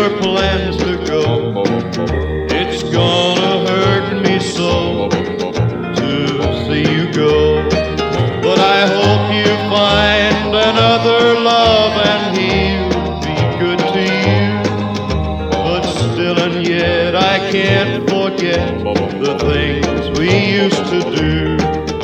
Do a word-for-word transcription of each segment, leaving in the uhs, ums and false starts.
your plans to go. It's gonna hurt me so to see you go. But I hope you find another love and he'll be good to you. But still and yet I can't forget the things we used to do.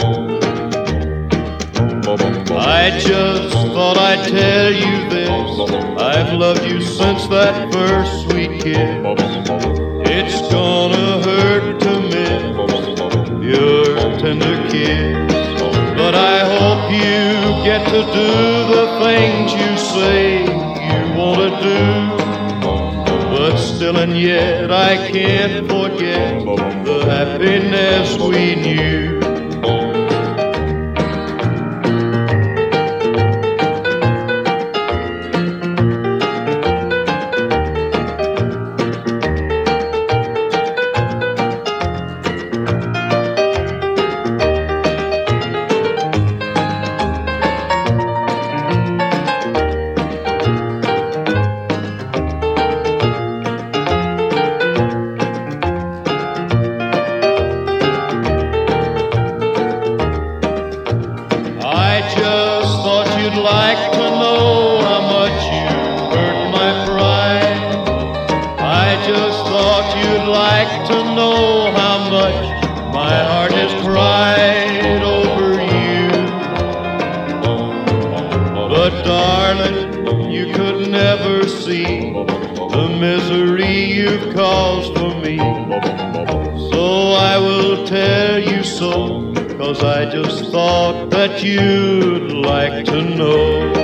I just thought I'd tell you this. I've loved you since that first sweet kiss. It's gonna hurt to miss your tender kiss. But I hope you get to do the things you say you want to do. But still and yet I can't forget the happiness we knew. I just thought you'd like to know how much you hurt my pride. I just thought you'd like to know how much my heart has cried over you. But darling, you could never see the misery you've caused for me. So I will tell you so, 'cause I just thought that you'd like to know.